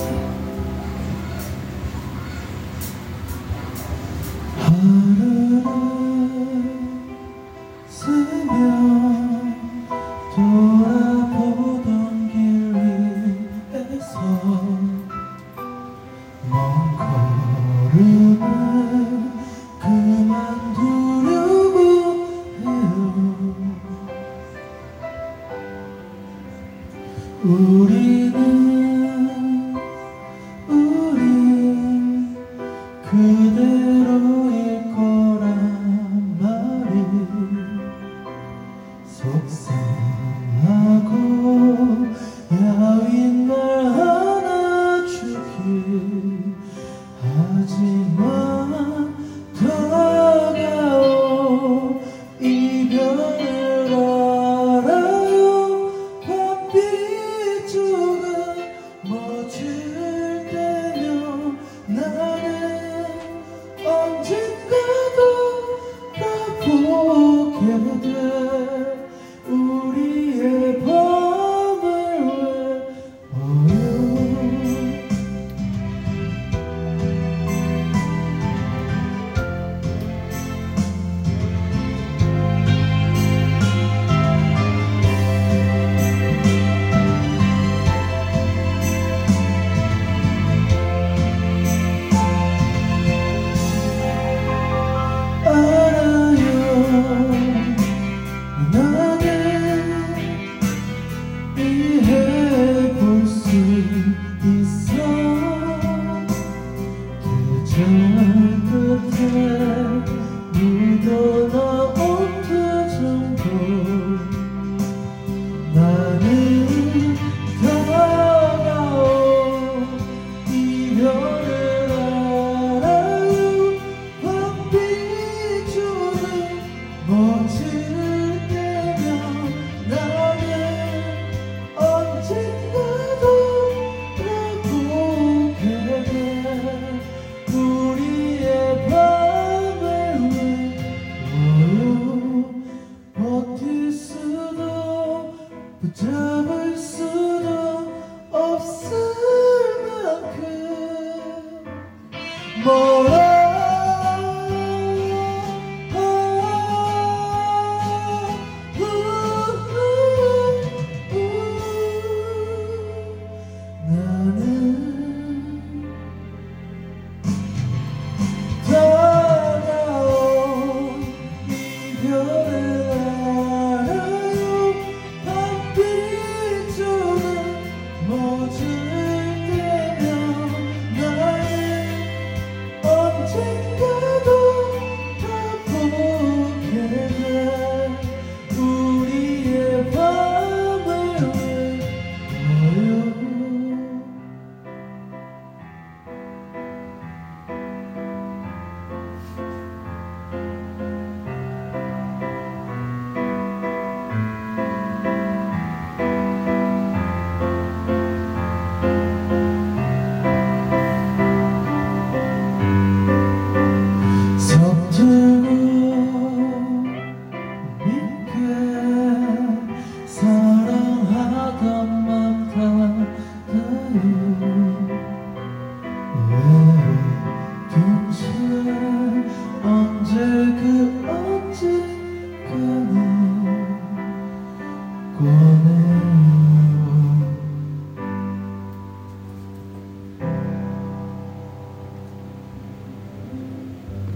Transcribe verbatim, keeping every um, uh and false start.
하루를 새며 돌아보던 길 위에서 먼 걸음을 그만두려고 해요. 우리는 우린 그대로일 거란 말이 속상하고 야윈 말 하나 주길. 하지만 다가온 이별을 알아요. 밤빛 조금 멎을 때면 나는 언젠가 돌아보게 돼. 우리의 밤을 외워요. 이해해볼 수 있어. 계절 끝에 묻어나온 표정도 나는 다가온 이별을 알아요. 밤빛 조금 멎을 때면 나는 언젠가 돌아보게 돼. 우리의 밤을 외워요. 버틸 수도 붙잡을 수도 없을 만큼 멀어. 나는